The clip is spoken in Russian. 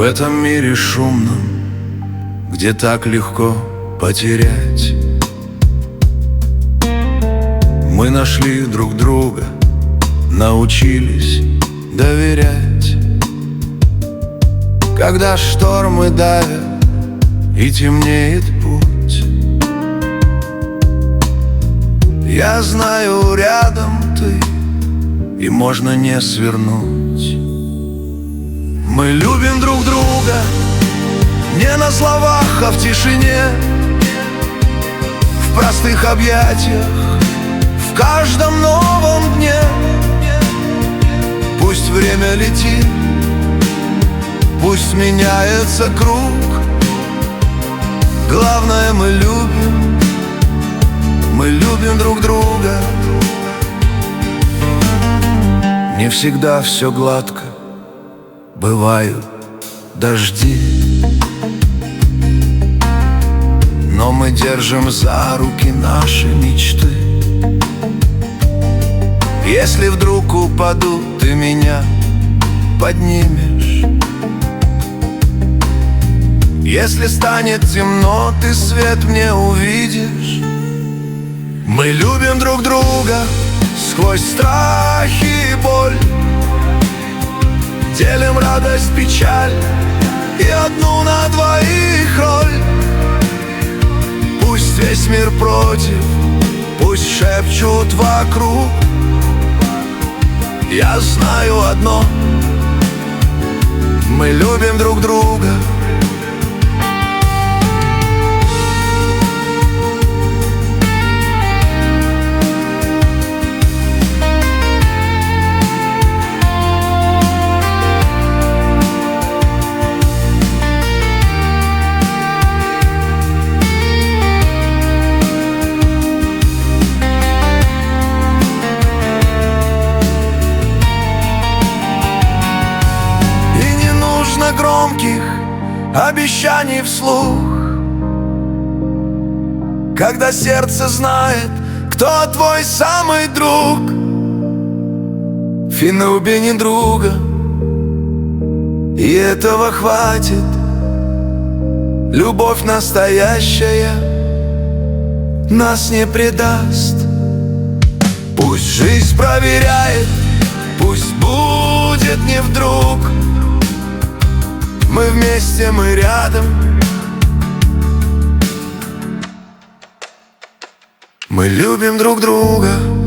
этом мире шумном, где так легко потерять, мы нашли друг друга, научились доверять. Когда штормы давят и темнеет путь, я знаю, рядом ты, и можно не свернуть. Мы любим друг друга не на словах, а в тишине, в простых объятиях, в каждом новом дне. Пусть время летит, пусть меняется круг, главное, мы любим друг друга. Не всегда все гладко, бывают дожди, но мы держим за руки наши мечты. Если вдруг упаду, ты меня поднимешь. Если станет темно, ты свет мне увидишь. Мы любим друг друга сквозь страхи и боль, делим радость, печаль и одну на двоих роль. Пусть весь мир против, пусть шепчут вокруг, я знаю одно: мы любим друг друга. Громких обещаний вслух, когда сердце знает, кто твой самый друг. В Финубе не друга, и этого хватит. Любовь настоящая нас не предаст. Пусть жизнь проверяет, пусть будет не вдруг. Мы вместе, мы рядом. Мы любим друг друга.